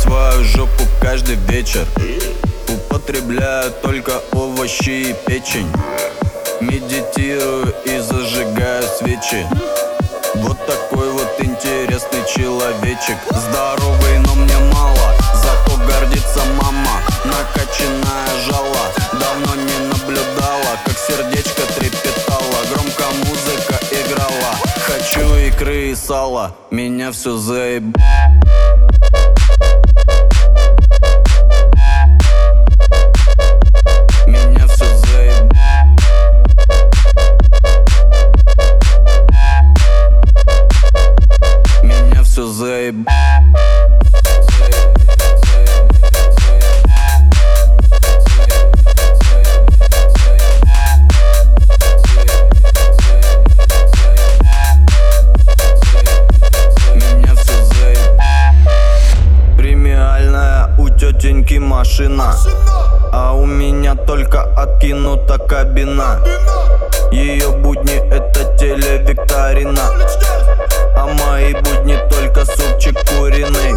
свою жопу каждый вечер. Употребляю только овощи и печень. Медитирую и зажигаю свечи. Вот такой вот интересный человечек. Здоровый, но мне мало, зато гордится мама. Накачанная жала, давно не наблюдала, как сердечко трепетало. Громко музыка играла. Хочу икры и сала, меня все заеб... Меня все заеб... Меня все заеб... Тетеньки машина, а у меня только откинута кабина. Ее будни это телевикторина, а мои будни только супчик куриный.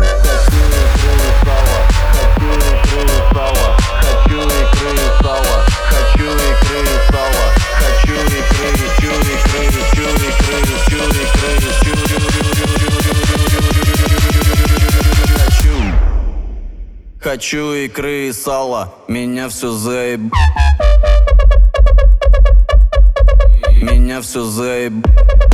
Хочу икры и сала, хочу икры и сала, хочу икры и сала, хочу Хочу икры и сала, меня все заеб... Меня все заеб...